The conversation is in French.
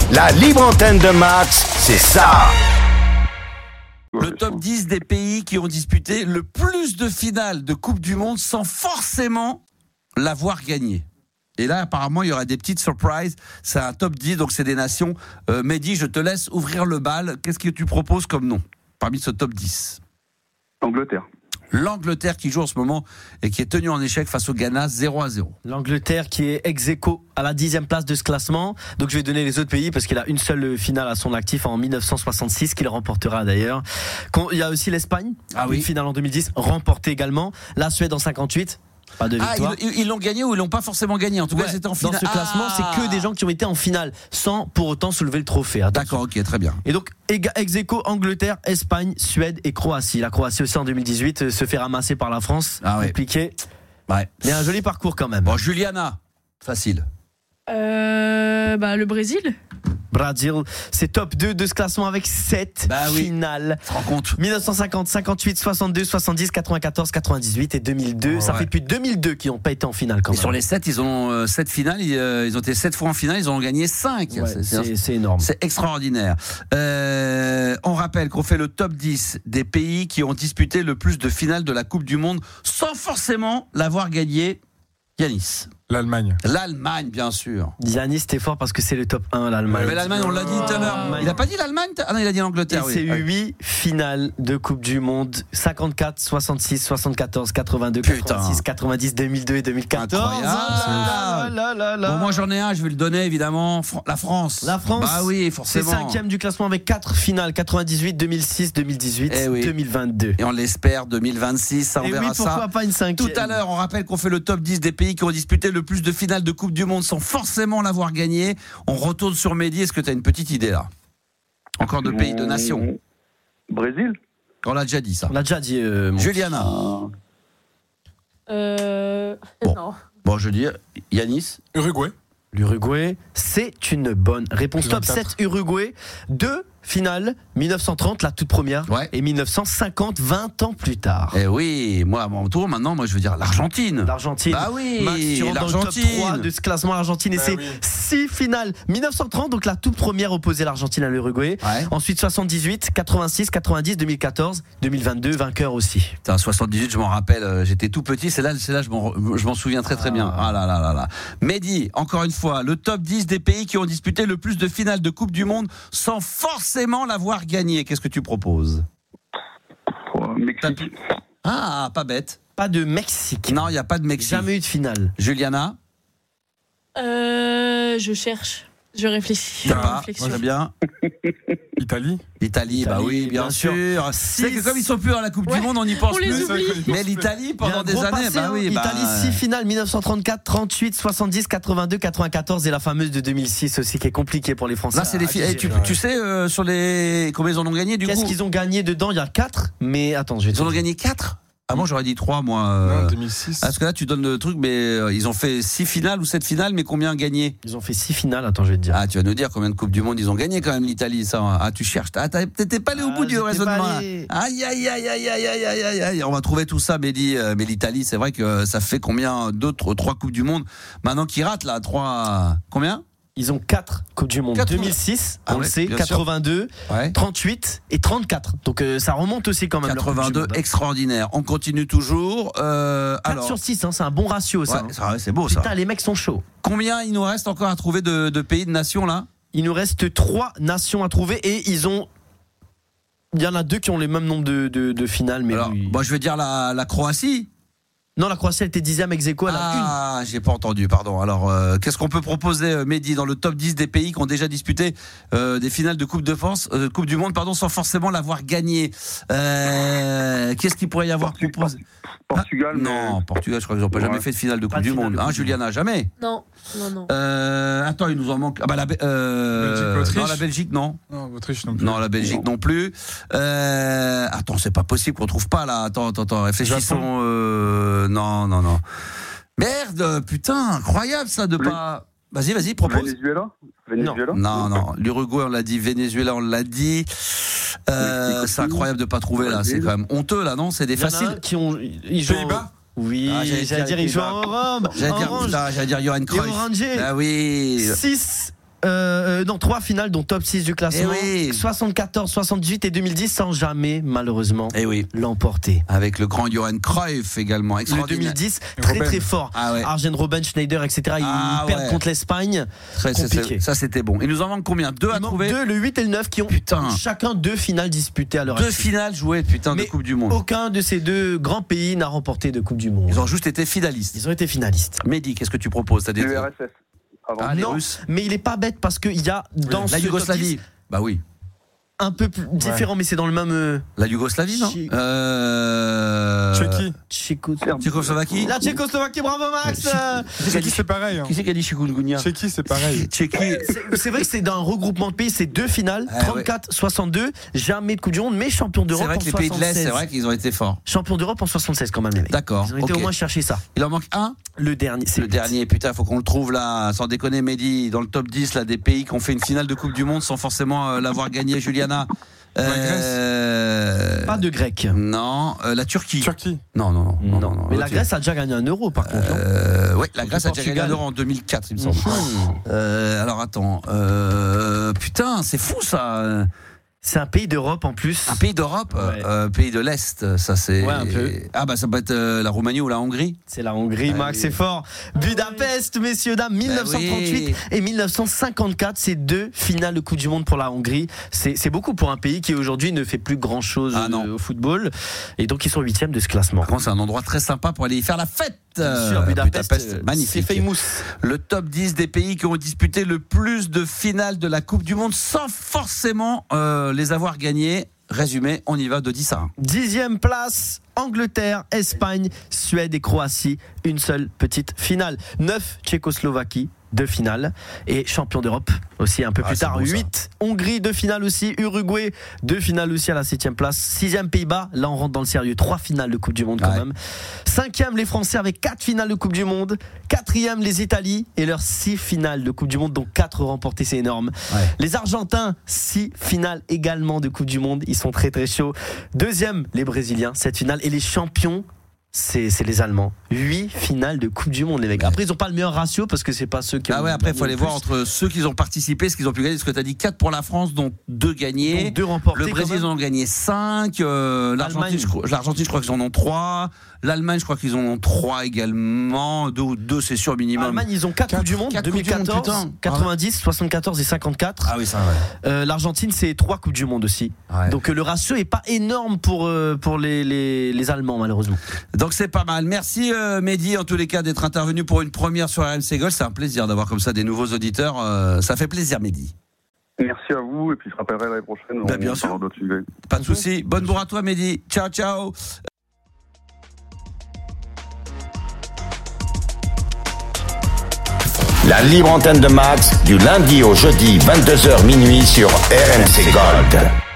La libre antenne de Max, c'est ça. Le top 10 des pays qui ont disputé le plus de finales de Coupe du Monde sans forcément l'avoir gagné. Et là, apparemment, il y aura des petites surprises. C'est un top 10, donc c'est des nations. Mehdi, je te laisse ouvrir le bal. Qu'est-ce que tu proposes comme nom parmi ce top 10 ? Angleterre. L'Angleterre qui joue en ce moment et qui est tenue en échec face au Ghana 0-0. L'Angleterre qui est ex-aequo à la 10e place de ce classement. Donc je vais donner les autres pays parce qu'il a une seule finale à son actif en 1966 qu'il remportera d'ailleurs. Il y a aussi l'Espagne, une finale en 2010 remportée également. La Suède en 58. Pas de victoire. Ils l'ont gagné ou ils l'ont pas forcément gagné. En tout cas, c'était en finale. Dans ce classement, c'est que des gens qui ont été en finale sans pour autant soulever le trophée. Attention. D'accord, ok, très bien. Et donc, ex-aequo, Angleterre, Espagne, Suède et Croatie. La Croatie aussi en 2018 se fait ramasser par la France. Compliqué. Ouais. Mais un joli parcours quand même. Bon, Juliana, facile. Le Brésil. Brésil, c'est top 2 de ce classement avec 7 finales. Tu te rends compte ? 1950, 58, 62, 70, 94, 98 et 2002. Ça fait depuis 2002 qu'ils n'ont pas été en finale quand même. Et sur les 7, ils ont 7 finales. Ils ont été 7 fois en finale. Ils en ont gagné 5. Ouais, c'est énorme. C'est extraordinaire. On rappelle qu'on fait le top 10 des pays qui ont disputé le plus de finales de la Coupe du Monde sans forcément l'avoir gagné. Yanis. L'Allemagne, bien sûr. Yanis, t'es fort parce que c'est le top 1, l'Allemagne. Mais l'Allemagne, on l'a dit tout à l'heure. Il n'a pas dit l'Allemagne ? Ah non, il a dit l'Angleterre. C'est 8 finales de Coupe du Monde. 54, 66, 74, 82, 86, 90, 2002 et 2014. Incroyable. Bon, moi j'en ai un, je vais le donner évidemment. La France. Bah oui, forcément. C'est 5e du classement avec 4 finales. 98, 2006, 2018, 2022. Et on l'espère 2026, ça on verra ça. Pourquoi pas une 5e ? Tout à l'heure, on rappelle qu'on fait le top 10 des pays qui ont disputé le plus de finales de Coupe du Monde sans forcément l'avoir gagné. On retourne sur Mehdi. Est-ce que tu as une petite idée là ? Encore de pays, de nations. Brésil ? On l'a déjà dit ça. On l'a déjà dit. Juliana. Non. Bon, je dis Yanis. L'Uruguay, c'est une bonne réponse. Top 7 Uruguay, 2 finales, 1930 la toute première et 1950 20 ans plus tard. Eh oui, moi à mon tour maintenant, je veux dire l'Argentine. Bah oui, Max, tu rentres dans le top 3 de ce classement, l'Argentine, et c'est 6 finales. 1930, donc la toute première opposait l'Argentine à l'Uruguay. Ensuite 78, 86, 90, 2014, 2022, vainqueur aussi. Putain, 78, je m'en rappelle, j'étais tout petit, c'est là je m'en souviens très bien. Ah là. Mehdi, encore une fois, le top 10 des pays qui ont disputé le plus de finales de Coupe du Monde sans forcément l'avoir gagné. Qu'est-ce que tu proposes ? Mexique. Ah, pas bête. Pas de Mexique. Non, il n'y a pas de Mexique. Jamais eu de finale. Juliana ? Je cherche. Je réfléchis. Moi j'aime bien. Italie, bah oui, bien sûr. C'est que comme ils sont plus dans la Coupe du Monde, on y pense plus. Mais l'Italie, pendant des années, Italie, 6 finales, 1934, 38, 70, 82, 94 et la fameuse de 2006 aussi qui est compliquée pour les Français. Là, c'est des filles. Tu sais, sur les. Combien ils en ont gagné du coup ? Qu'est-ce qu'ils ont gagné dedans ? Il y a 4, mais attends, Ils en ont gagné 4 ? Ah, moi j'aurais dit 3, moi. Non, 2006. Parce que là, tu donnes le truc, mais ils ont fait 6 finales ou 7 finales, mais combien gagné ? Ils ont fait 6 finales, attends, je vais te dire. Ah, tu vas nous dire combien de Coupes du Monde ils ont gagné quand même, l'Italie, ça. Ah, tu cherches. Ah, t'étais pas allé au bout du raisonnement. Aïe. On va trouver tout ça, Mehdi. Mais l'Italie, c'est vrai que ça fait combien ? 3 Coupes du Monde maintenant qu'ils ratent, là. 3. Combien ? Ils ont 4 Coupes du Monde. 2006, on le sait, 82, 38 et 34. Donc ça remonte aussi quand même. 82, extraordinaire. On continue toujours. 4 sur 6, c'est un bon ratio ça. C'est beau ça. Putain, les mecs sont chauds. Combien il nous reste encore à trouver de pays, de nations là ? Il nous reste 3 nations à trouver et il y en a 2 qui ont les mêmes nombres de finales. Mais alors, je vais dire la Croatie. Non, la Croatie, elle était 10e ex-aequo, elle a une. Ah, j'ai pas entendu, pardon. Alors, qu'est-ce qu'on peut proposer, Mehdi, dans le top 10 des pays qui ont déjà disputé des finales de Coupe du Monde, sans forcément l'avoir gagné ? Qu'est-ce qu'il pourrait y avoir proposé ? Portugal. Non, Portugal, je crois qu'ils n'ont pas jamais fait de finale de Coupe du Monde. Juliana, jamais ? Non. Attends, il nous en manque. Belgique, non, la Belgique, non. Non, Autriche non plus. Non, la Belgique non plus. Attends, c'est pas possible qu'on trouve pas là. Attends, réfléchissons. Non. Merde, putain, incroyable ça de pas. Vas-y, propose. Venezuela. Non. L'Uruguay, on l'a dit. Venezuela, on l'a dit. C'est incroyable de pas trouver là. C'est quand même honteux là, non ? C'est des faciles. Ils jouent. Pays-Bas ? Oui, j'allais dire, ils jouent en Rome. J'allais dire Johan Cruyff. Ah oui. 6 Non, 3 finales, dont top 6 du classement. 74, 78 et 2010, sans jamais, malheureusement, l'emporter. Avec le grand Johan Cruyff également. Le 2010, très fort. Arjen Robben, Schneider, etc. Ils perdent contre l'Espagne. Compliqué. Ça, c'était bon. Il nous en manque combien? 2 à trouver? 2, le 8 et le 9 qui ont chacun 2 finales disputées à l'heure actuelle. 2 finales jouées, de Coupe du Monde. Aucun de ces 2 grands pays n'a remporté de Coupe du Monde. Ils ont juste été finalistes. Mehdi, qu'est-ce que tu proposes? Le RSS. Les non, Russes. Mais il est pas bête parce qu'il y a dans la Yougoslavie. Bah oui. Un peu plus différent, mais c'est dans le même. La Yougoslavie, non Tchécoslovaquie. La Tchécoslovaquie, bravo Max. Tchéquie, c'est pareil. Qui c'est qui a dit chikungunya? Tchéquie, c'est pareil. C'est vrai que c'est dans un regroupement de pays, c'est 2 finales, 34, 62, jamais de Coupe du Monde, mais champion d'Europe en 76. C'est vrai que les pays de l'Est, c'est vrai qu'ils ont été forts. Champion d'Europe en 76 quand même, les mecs. D'accord. Ils ont été au moins chercher ça. Il en manque un. Le dernier. Le dernier, putain, faut qu'on le trouve là, sans déconner, Mehdi, dans le top 10 là, des pays qui ont fait une finale de Coupe du Monde sans forcément l'avoir gagné, Juliana. Pas de Grec. Non, la Turquie. Non. Mais la Grèce a déjà gagné un euro par contre. Oui, la Grèce a déjà gagné un euro en 2004, il me semble. Alors attends, putain, c'est fou ça. C'est un pays d'Europe en plus. Un pays d'Europe, pays de l'Est, ça c'est. Ouais, un peu. Ah bah ça peut être la Roumanie ou la Hongrie. C'est la Hongrie, Max, c'est fort. Budapest, messieurs dames, 1938 et 1954, c'est 2 finales de Coupe du Monde pour la Hongrie. C'est beaucoup pour un pays qui aujourd'hui ne fait plus grand chose au football, et donc ils sont 8e de ce classement. Par contre, c'est un endroit très sympa pour aller y faire la fête. Sur Budapest, magnifique. C'est famous. Le top 10 des pays qui ont disputé le plus de finales de la Coupe du Monde sans forcément les avoir gagnées. Résumé, on y va de 10 à 1. 10e place, Angleterre, Espagne, Suède et Croatie. Une seule petite finale. 9, Tchécoslovaquie, 2 finales. Et champion d'Europe aussi un peu plus tard. 8, Hongrie, 2 finales aussi. Uruguay, 2 finales aussi à la 7e place. 6e, Pays-Bas. Là, on rentre dans le sérieux. 3 finales de Coupe du Monde quand même. 5e, les Français avec 4 finales de Coupe du Monde. 4e, les Italiens et leurs 6 finales de Coupe du Monde, dont 4 remportées, c'est énorme. Les Argentins, 6 finales également de Coupe du Monde. Ils sont très très chauds. 2e, les Brésiliens, 7 finales. Et les champions, c'est les Allemands. 8 finales de Coupe du Monde, les mecs. Après, ils n'ont pas le meilleur ratio parce que c'est pas ceux qui ont. Après, il faut aller voir entre ceux qui ont participé, ce qu'ils ont pu gagner. Ce que tu as dit, 4 pour la France, dont 2 gagnés. Donc 2 remportés. Le Brésil, ils en ont gagné 5. L'Argentine, je crois qu'ils en ont 3. L'Allemagne, je crois qu'ils en ont 3 également. 2, c'est sûr, minimum. L'Allemagne, ils ont 4 Coupes du Monde, 2014, 90, 74 et 54. Ah oui, ça, l'Argentine, c'est 3 Coupes du Monde aussi. Donc le ratio est pas énorme pour les Allemands, malheureusement. Donc c'est pas mal. Merci Mehdi, en tous les cas, d'être intervenu pour une première sur RMC Golf. C'est un plaisir d'avoir comme ça des nouveaux auditeurs. Ça fait plaisir, Mehdi. Merci à vous, et puis je rappellerai l'année prochaine. Bien sûr. Pas de souci. Bonne bourre à toi, Mehdi. Ciao, ciao. La libre antenne de Max, du lundi au jeudi, 22h minuit sur RMC Gold.